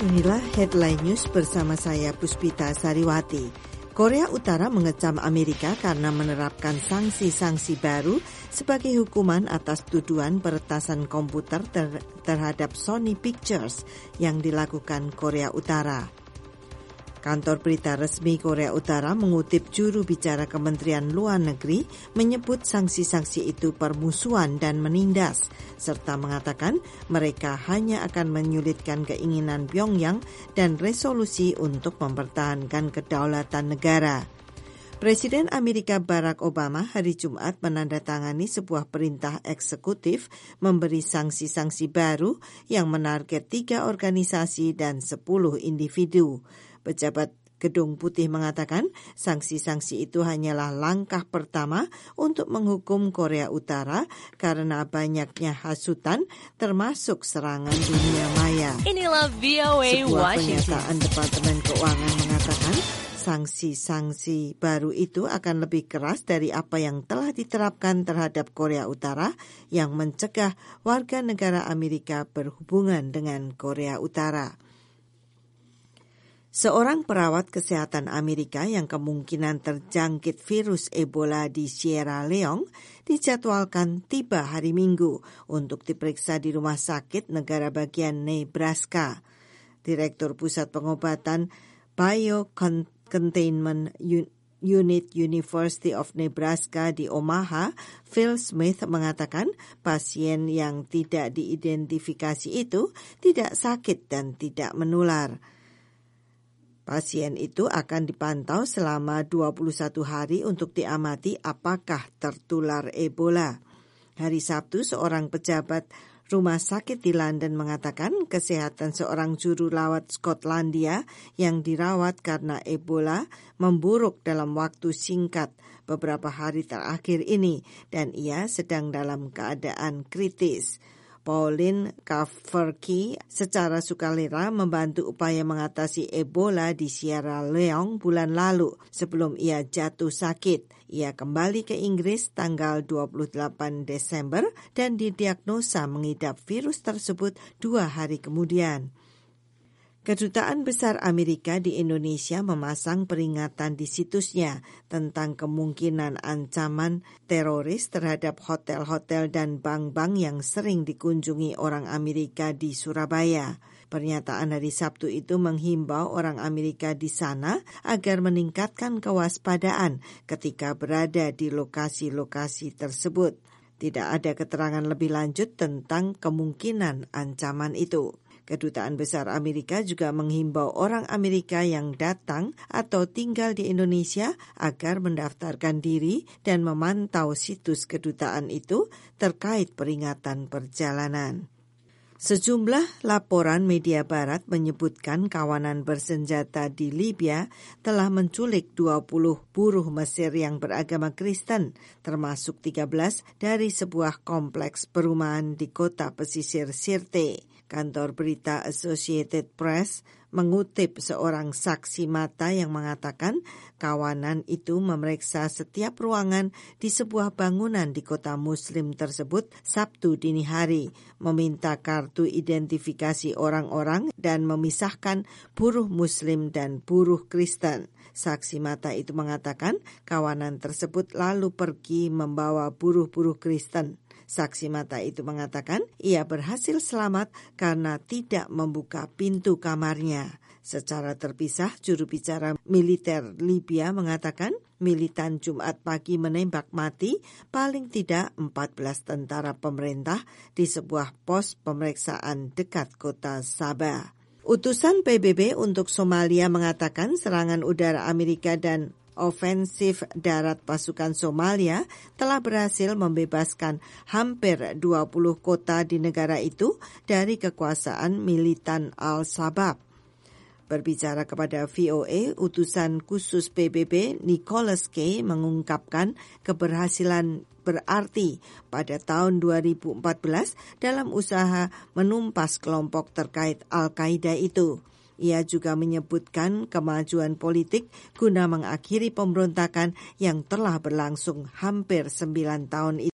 Inilah Headline News bersama saya Puspita Sariwati. Korea Utara mengecam Amerika karena menerapkan sanksi-sanksi baru sebagai hukuman atas tuduhan peretasan komputer terhadap Sony Pictures yang dilakukan Korea Utara. Kantor berita resmi Korea Utara mengutip juru bicara Kementerian Luar Negeri menyebut sanksi-sanksi itu permusuhan dan menindas, serta mengatakan mereka hanya akan menyulitkan keinginan Pyongyang dan resolusi untuk mempertahankan kedaulatan negara. Presiden Amerika Barack Obama hari Jumat menandatangani sebuah perintah eksekutif memberi sanksi-sanksi baru yang menarget 3 organisasi dan 10 individu. Pejabat Gedung Putih mengatakan sanksi-sanksi itu hanyalah langkah pertama untuk menghukum Korea Utara karena banyaknya hasutan termasuk serangan dunia maya. Inilah VOA Sebuah Washington. pernyataan Departemen Keuangan mengatakan sanksi-sanksi baru itu akan lebih keras dari apa yang telah diterapkan terhadap Korea Utara yang mencegah warga negara Amerika berhubungan dengan Korea Utara. Seorang perawat kesehatan Amerika yang kemungkinan terjangkit virus Ebola di Sierra Leone dijadwalkan tiba hari Minggu untuk diperiksa di rumah sakit negara bagian Nebraska. Direktur Pusat Pengobatan Biocontainment Unit University of Nebraska di Omaha, Phil Smith mengatakan pasien yang tidak diidentifikasi itu tidak sakit dan tidak menular. Pasien itu akan dipantau selama 21 hari untuk diamati apakah tertular Ebola. Hari Sabtu, seorang pejabat rumah sakit di London mengatakan kesehatan seorang juru lawat Skotlandia yang dirawat karena Ebola memburuk dalam waktu singkat beberapa hari terakhir ini dan ia sedang dalam keadaan kritis. Pauline Kaferki secara sukarela membantu upaya mengatasi Ebola di Sierra Leone bulan lalu sebelum ia jatuh sakit. Ia kembali ke Inggris tanggal 28 Desember dan didiagnosa mengidap virus tersebut 2 hari kemudian. Kedutaan Besar Amerika di Indonesia memasang peringatan di situsnya tentang kemungkinan ancaman teroris terhadap hotel-hotel dan bank-bank yang sering dikunjungi orang Amerika di Surabaya. Pernyataan hari Sabtu itu menghimbau orang Amerika di sana agar meningkatkan kewaspadaan ketika berada di lokasi-lokasi tersebut. Tidak ada keterangan lebih lanjut tentang kemungkinan ancaman itu. Kedutaan Besar Amerika juga menghimbau orang Amerika yang datang atau tinggal di Indonesia agar mendaftarkan diri dan memantau situs kedutaan itu terkait peringatan perjalanan. Sejumlah laporan media barat menyebutkan kawanan bersenjata di Libya telah menculik 20 buruh Mesir yang beragama Kristen, termasuk 13 dari sebuah kompleks perumahan di kota pesisir Sirte. Kantor berita Associated Press mengutip seorang saksi mata yang mengatakan kawanan itu memeriksa setiap ruangan di sebuah bangunan di kota Muslim tersebut Sabtu dini hari, meminta kartu identifikasi orang-orang dan memisahkan buruh Muslim dan buruh Kristen. Saksi mata itu mengatakan kawanan tersebut lalu pergi membawa buruh-buruh Kristen. Saksi mata itu mengatakan ia berhasil selamat karena tidak membuka pintu kamarnya. Secara terpisah, juru bicara militer Libya mengatakan militan Jumat pagi menembak mati paling tidak 14 tentara pemerintah di sebuah pos pemeriksaan dekat kota Sabah. Utusan PBB untuk Somalia mengatakan serangan udara Amerika dan ofensif darat pasukan Somalia telah berhasil membebaskan hampir 20 kota di negara itu dari kekuasaan militan Al-Shabaab. Berbicara kepada VOA, utusan khusus PBB Nicholas K. mengungkapkan keberhasilan berarti pada tahun 2014 dalam usaha menumpas kelompok terkait Al-Qaeda itu. Ia juga menyebutkan kemajuan politik guna mengakhiri pemberontakan yang telah berlangsung hampir 9 tahun itu.